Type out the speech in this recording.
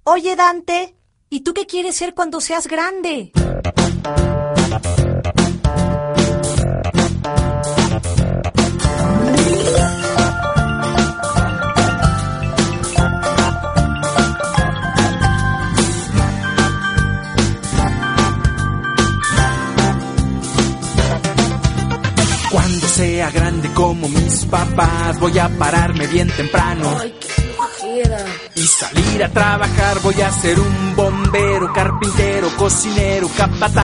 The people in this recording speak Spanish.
Oye, Dante, ¿y tú qué quieres ser cuando seas grande? Cuando sea grande como mis papás, voy a pararme bien temprano. Ay, qué flojera. Y salir a trabajar, voy a ser un bombero, carpintero, cocinero, capataz.